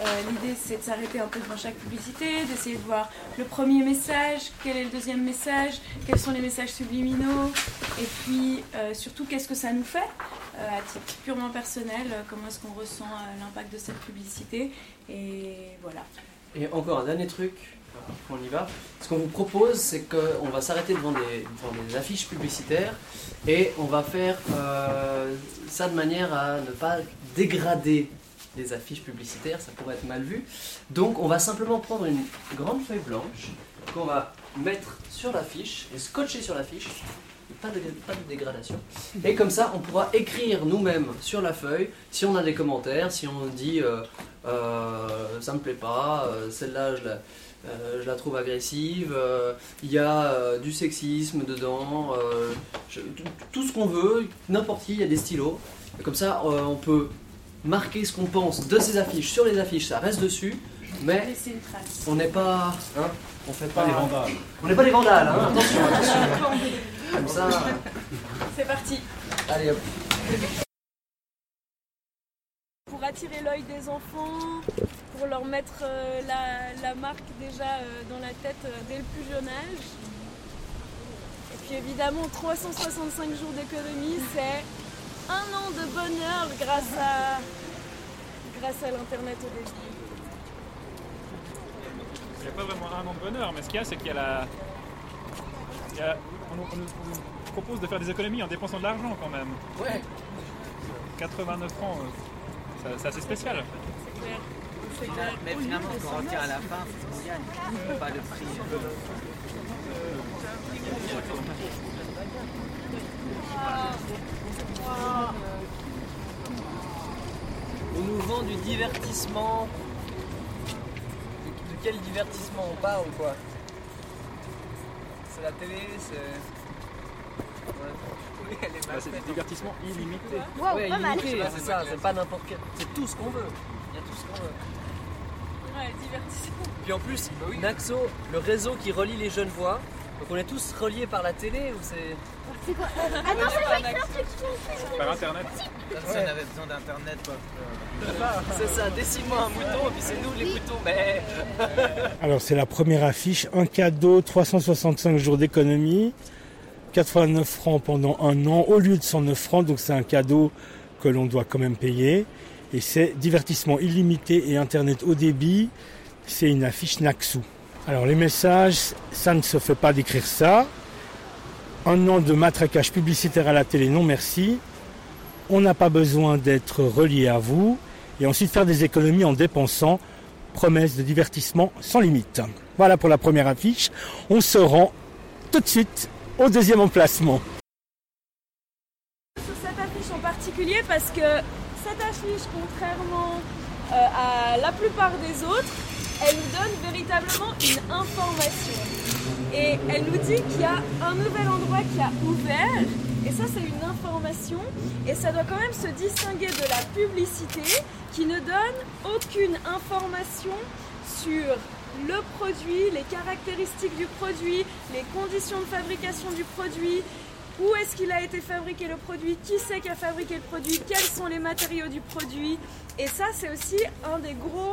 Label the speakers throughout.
Speaker 1: L'idée, c'est de s'arrêter un peu devant chaque publicité, d'essayer de voir le premier message, quel est le deuxième message, quels sont les messages subliminaux, et puis surtout, qu'est-ce que ça nous fait à titre purement personnel, comment est-ce qu'on ressent l'impact de cette publicité, et voilà.
Speaker 2: Et encore un dernier truc, on y va. Ce qu'on vous propose, c'est qu'on va s'arrêter devant des affiches publicitaires et on va faire ça de manière à ne pas dégrader les affiches publicitaires, ça pourrait être mal vu. Donc on va simplement prendre une grande feuille blanche qu'on va mettre sur l'affiche et scotcher sur l'affiche. Pas de dégradation. Et comme ça, on pourra écrire nous-mêmes sur la feuille si on a des commentaires, si on dit ça me plaît pas, celle-là je la trouve agressive, il y a du sexisme dedans, tout ce qu'on veut, n'importe qui, il y a des stylos. Et comme ça, on peut marquer ce qu'on pense de ces affiches sur les affiches, ça reste dessus, mais on n'est pas. Hein, on fait pas. On n'est pas des vandales, hein, attention. Comme ça.
Speaker 1: C'est parti.
Speaker 2: Allez hop.
Speaker 1: Pour attirer l'œil des enfants, pour leur mettre la marque déjà dans la tête dès le plus jeune âge. Et puis évidemment, 365 jours d'économie, c'est un an de bonheur grâce à l'internet au début.
Speaker 3: Il n'y a pas vraiment un an de bonheur, mais ce qu'il y a, c'est qu'il y a on nous propose de faire des économies en dépensant de l'argent quand même.
Speaker 2: Ouais.
Speaker 3: 89 francs, c'est assez spécial.
Speaker 1: C'est clair.
Speaker 4: Mais finalement, quand on retire à la fin, c'est ce qu'on gagne. Pas le prix.
Speaker 2: On nous vend du divertissement. De quel divertissement on parle ou quoi?
Speaker 4: C'est la télé, c'est... Oui, elle est mal
Speaker 3: C'est
Speaker 4: faite.
Speaker 3: du divertissement illimité.
Speaker 5: Wow,
Speaker 2: Ouais,
Speaker 5: pas mal.
Speaker 2: illimité, c'est ça, c'est pas n'importe quel. C'est tout ce qu'on veut. Il y a tout ce qu'on veut.
Speaker 1: Ouais, divertissement.
Speaker 2: Puis en plus, Naxo, le réseau qui relie les jeunes voix, donc on est tous reliés par la télé ou c'est.
Speaker 5: C'est quoi Attends, c'est quoi l'instruction?
Speaker 3: Par internet.
Speaker 4: Comme si on avait besoin d'internet, quoi.
Speaker 2: C'est ça, dessine-moi un mouton et puis c'est nous les moutons. Mais...
Speaker 6: Alors c'est la première affiche, un cadeau, 365 jours d'économie, 89 francs pendant un an au lieu de 109 francs, donc c'est un cadeau que l'on doit quand même payer. Et c'est divertissement illimité et internet haut débit, c'est une affiche Naxo. Alors les messages, ça ne se fait pas d'écrire ça. Un an de matraquage publicitaire à la télé, non merci. On n'a pas besoin d'être relié à vous. Et ensuite faire des économies en dépensant. Promesse de divertissement sans limite. Voilà pour la première affiche. On se rend tout de suite au deuxième emplacement.
Speaker 1: Sur cette affiche en particulier parce que cette affiche, contrairement à la plupart des autres, elle nous donne véritablement une information. Et elle nous dit qu'il y a un nouvel endroit qui a ouvert, et ça c'est une information, et ça doit quand même se distinguer de la publicité qui ne donne aucune information sur le produit, les caractéristiques du produit, les conditions de fabrication du produit, où est-ce qu'il a été fabriqué le produit, qui c'est qui a fabriqué le produit, quels sont les matériaux du produit. Et ça c'est aussi un des gros,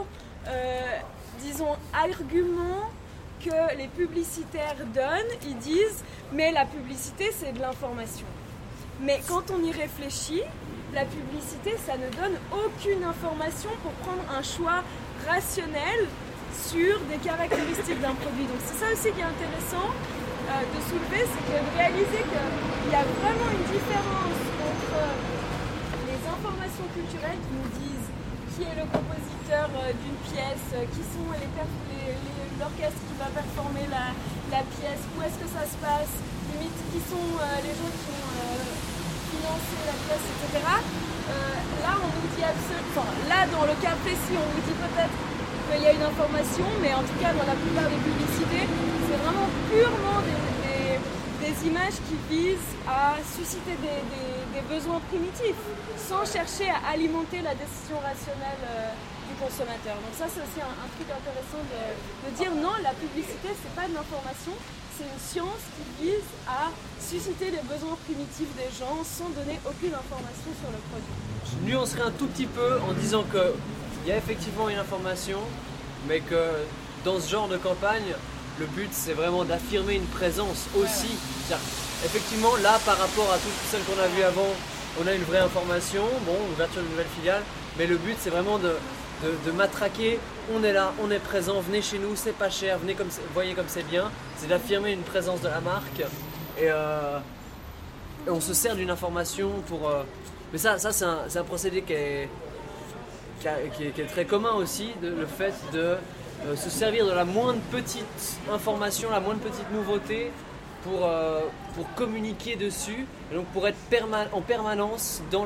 Speaker 1: arguments que les publicitaires donnent. Ils disent mais la publicité c'est de l'information. Mais quand on y réfléchit, la publicité ça ne donne aucune information pour prendre un choix rationnel sur des caractéristiques d'un produit. Donc c'est ça aussi qui est intéressant de soulever, c'est de réaliser qu'il y a vraiment une différence entre les informations culturelles qui nous disent qui est le compositeur d'une pièce, qui sont l'orchestre qui va performer la pièce, où est-ce que ça se passe, limite qui sont les gens qui ont financé la pièce, etc. Là on nous dit là dans le cas précis on vous dit peut-être qu'il y a une information, mais en tout cas dans la plupart des publicités c'est vraiment purement des images qui visent à susciter des besoins primitifs sans chercher à alimenter la décision rationnelle du consommateur. Donc ça c'est aussi un truc intéressant de dire non, la publicité c'est pas de l'information, c'est une science qui vise à susciter les besoins primitifs des gens sans donner aucune information sur le produit.
Speaker 2: Je nuancerai un tout petit peu en disant que il y a effectivement une information, mais que dans ce genre de campagne, le but c'est vraiment d'affirmer une présence aussi. C'est-à-dire, effectivement, là par rapport à toutes celles qu'on a vues avant, on a une vraie information, ouverture d'une nouvelle filiale, mais le but c'est vraiment de matraquer, on est là, on est présent, venez chez nous, c'est pas cher, venez voyez comme c'est bien, c'est d'affirmer une présence de la marque et on se sert d'une information pour... mais ça c'est un procédé qui est très commun aussi, le fait de se servir de la moindre petite information, la moindre petite nouveauté pour communiquer dessus, et donc pour être en permanence dans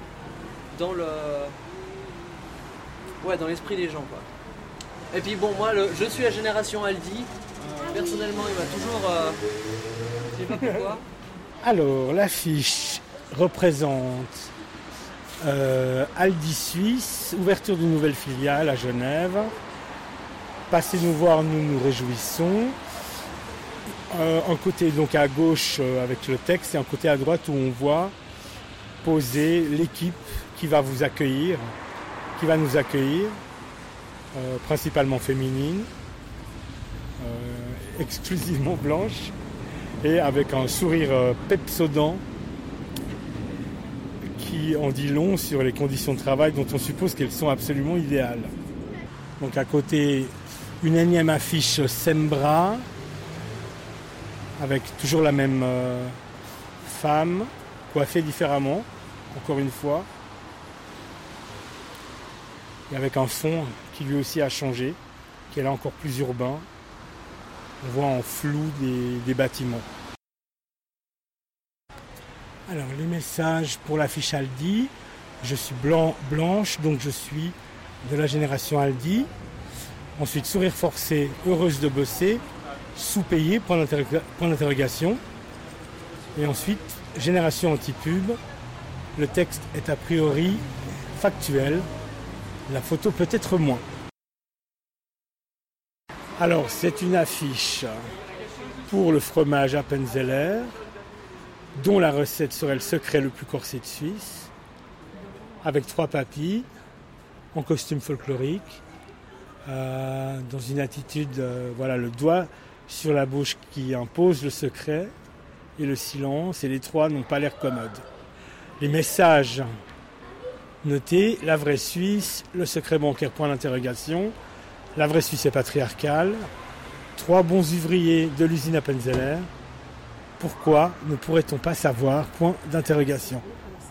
Speaker 2: l'esprit des gens, quoi. Et puis bon, moi je suis la génération Aldi, personnellement il m'a toujours... je sais pas pourquoi.
Speaker 6: Alors l'affiche représente Aldi Suisse, ouverture d'une nouvelle filiale à Genève. Passez nous voir, nous nous réjouissons. Un côté donc à gauche avec le texte et un côté à droite où on voit poser l'équipe qui va vous accueillir, qui va nous accueillir, principalement féminine, exclusivement blanche et avec un sourire pepsodent qui en dit long sur les conditions de travail dont on suppose qu'elles sont absolument idéales. Donc à côté, une énième affiche Sembra avec toujours la même femme, coiffée différemment, encore une fois, et avec un fond qui lui aussi a changé, qui est là encore plus urbain. On voit en flou des bâtiments. Alors les messages pour l'affiche Aldi, je suis blanche, donc je suis de la génération Aldi. Ensuite, sourire forcé, heureuse de bosser, sous-payé, point d'interrogation. Et ensuite, génération anti-pub. Le texte est a priori factuel. La photo peut-être moins. Alors, c'est une affiche pour le fromage Appenzeller, dont la recette serait le secret le plus corsé de Suisse, avec 3 papis, en costume folklorique, dans une attitude, le doigt sur la bouche qui impose le secret et le silence, et les 3 n'ont pas l'air commodes. Les messages notés, la vraie Suisse, le secret bancaire, point d'interrogation, la vraie Suisse est patriarcale, 3 bons ouvriers de l'usine Appenzeller, pourquoi ne pourrait-on pas savoir, point d'interrogation.